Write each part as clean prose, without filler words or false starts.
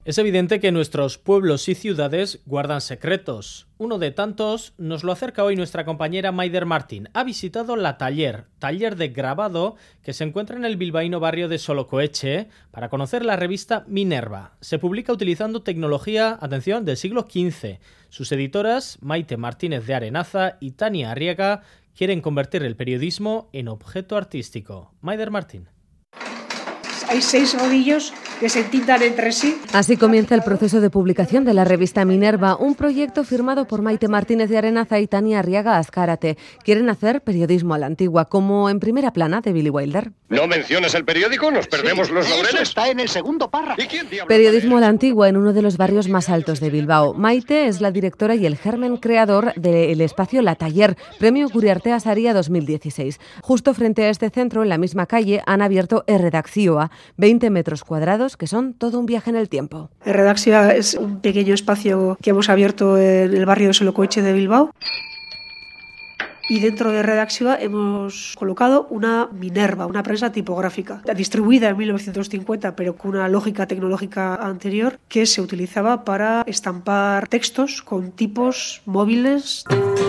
Es evidente que nuestros pueblos y ciudades guardan secretos. Uno de tantos nos lo acerca hoy nuestra compañera Maider Martín. Ha visitado la taller de grabado que se encuentra en el bilbaíno barrio de Solocoetxe para conocer la revista Minerva. Se publica utilizando tecnología, atención, del siglo XV. Sus editoras, Maite Martínez de Arenaza y Tania Arriaga, quieren convertir el periodismo en objeto artístico. Maider Martín. Hay 6 rodillos que se entintan entre sí. Así comienza el proceso de publicación de la revista Minerva, un proyecto firmado por Maite Martínez de Arenaza y Tania Arriaga Azcárate. Quieren hacer periodismo a la antigua, como en Primera Plana de Billy Wilder. ¿No mencionas el periódico? Nos perdemos los laureles. Eso está en el segundo párrafo. Periodismo a la antigua en uno de los barrios más altos de Bilbao. Maite es la directora y el germen creador del espacio La Taller, premio Guriartea Saria 2016. Justo frente a este centro, en la misma calle, han abierto Erredakzioa, 20 metros cuadrados que son todo un viaje en el tiempo. Erredakzioa es un pequeño espacio que hemos abierto en el barrio de Solocoetxe de Bilbao. Y dentro de Redactiva hemos colocado una Minerva, una prensa tipográfica, distribuida en 1950, pero con una lógica tecnológica anterior, que se utilizaba para estampar textos con tipos móviles.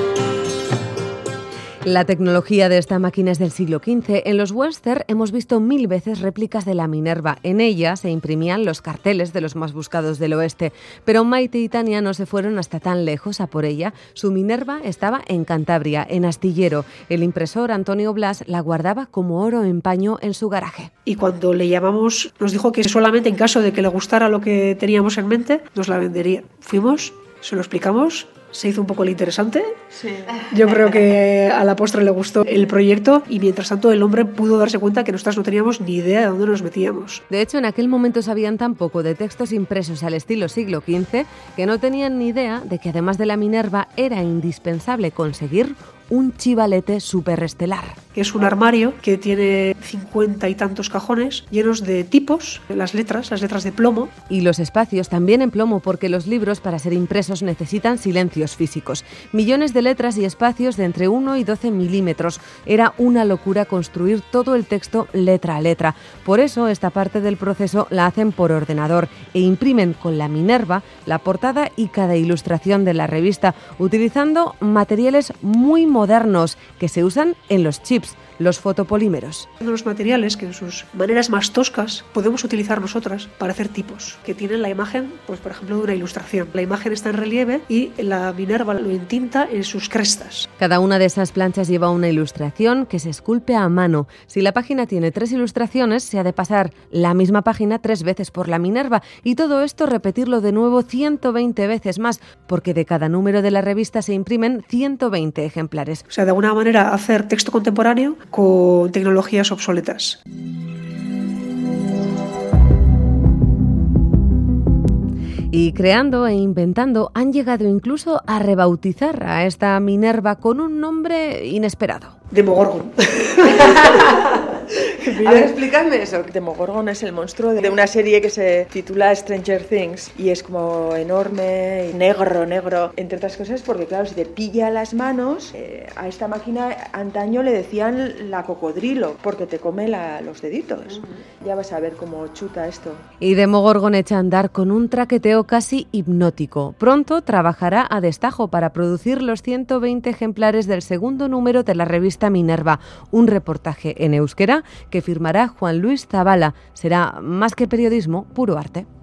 La tecnología de esta máquina es del siglo XV. En los Western hemos visto 1000 veces réplicas de la Minerva. En ella se imprimían los carteles de los más buscados del oeste. Pero Maite y Tania no se fueron hasta tan lejos a por ella. Su Minerva estaba en Cantabria, en Astillero. El impresor Antonio Blas la guardaba como oro en paño en su garaje. Y cuando le llamamos, nos dijo que solamente en caso de que le gustara lo que teníamos en mente, nos la vendería. Fuimos, se lo explicamos. Se hizo un poco el interesante. Sí. Yo creo que a la postre le gustó el proyecto y mientras tanto el hombre pudo darse cuenta que nosotras no teníamos ni idea de dónde nos metíamos. De hecho, en aquel momento sabían tan poco de textos impresos al estilo siglo XV que no tenían ni idea de que además de la Minerva era indispensable conseguir un chivalete superestelar. Que es un armario que tiene 50 y tantos cajones llenos de tipos, las letras de plomo. Y los espacios también en plomo porque los libros para ser impresos necesitan silencios físicos. Millones de letras y espacios de entre 1 y 12 milímetros. Era una locura construir todo el texto letra a letra. Por eso esta parte del proceso la hacen por ordenador e imprimen con la Minerva la portada y cada ilustración de la revista, utilizando materiales muy modernos que se usan en los chips, los fotopolímeros. Los materiales que en sus maneras más toscas podemos utilizar nosotras para hacer tipos que tienen la imagen, pues por ejemplo, de una ilustración. La imagen está en relieve y la Minerva lo entinta en sus crestas. Cada una de esas planchas lleva una ilustración que se esculpe a mano. Si la página tiene 3 ilustraciones, se ha de pasar la misma página 3 veces por la Minerva y todo esto repetirlo de nuevo 120 veces más, porque de cada número de la revista se imprimen 120 ejemplares. O sea, de alguna manera hacer texto contemporáneo con tecnologías obsoletas. Y creando e inventando han llegado incluso a rebautizar a esta Minerva con un nombre inesperado. Demogorgon. A ver, explícame eso. Demogorgon es el monstruo de una serie que se titula Stranger Things y es como enorme y negro, entre otras cosas porque claro, si te pilla las manos, a esta máquina antaño le decían la cocodrilo porque te come los deditos. Ya vas a ver cómo chuta esto. Y Demogorgon echa a andar con un traqueteo casi hipnótico. Pronto trabajará a destajo para producir los 120 ejemplares del segundo número de la revista Minerva, un reportaje en euskera que firmará Juan Luis Zabala. Será más que periodismo, puro arte.